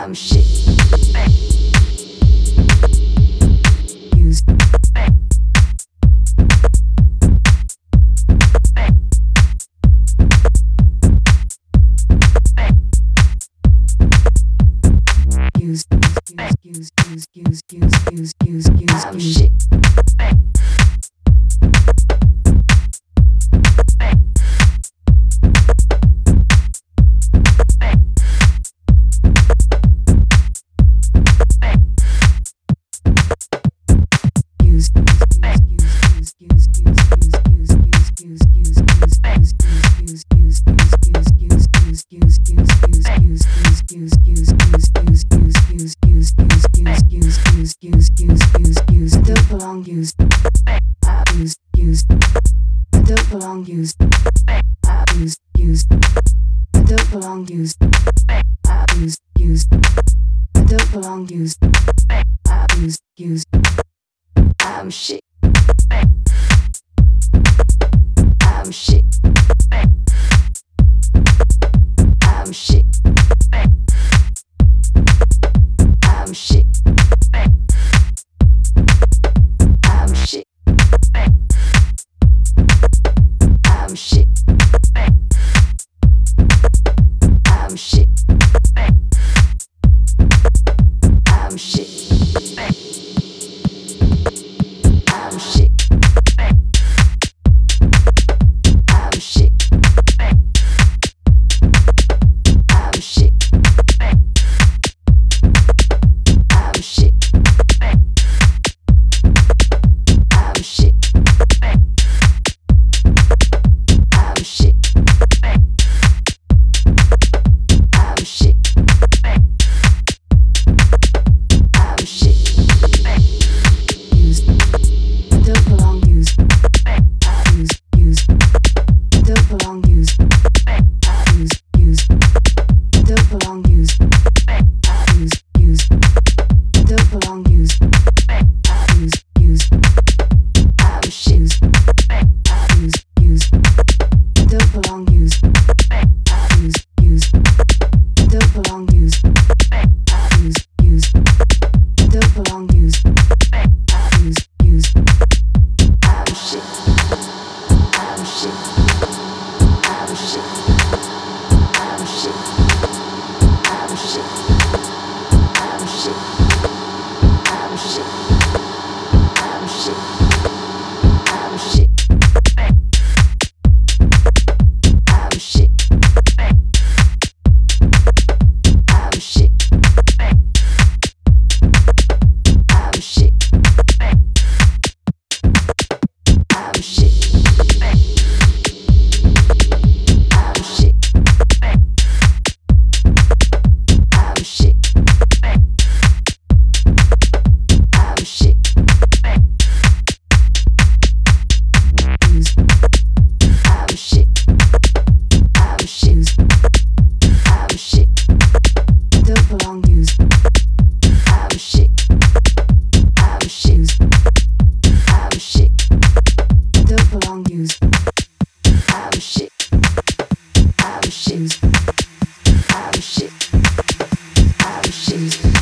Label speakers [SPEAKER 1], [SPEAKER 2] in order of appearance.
[SPEAKER 1] I'm shit. Used. I'm shit. I'm shit. I'm shit. I'm shit. I'm shit. I'm shit. I'm shit. I'm shit. I'm shit. I'm shit. I'm shit. I'm shit. I'm shit. I'm shit. I'm shit. I'm shit. I'm shit. Used. I don't belong. Used. Used. I don't belong. Used. Used. I don't belong. Used. Used. I don't belong. Used. Used. I'm shit. Used. I don't belong. Used. Used. I don't belong. Used. Used. I don't belong. Used. Used. I'm shit. I'm shit. I'm shit. I'm shit. I'm shit. I'm shit. I'm shit. I'm shit. I'm shit. I'm shit. I'm shit. I'm shit. I'm shit. I'm shit. I'm shit. I'm shit. Used. I'm shit. I'm shit. I'm shit. I don't belong. Used. I'm shit. I'm shit. I'm shit. I don't belong. Used. I'm shit. I'm shit. I'm shit. I'm shit.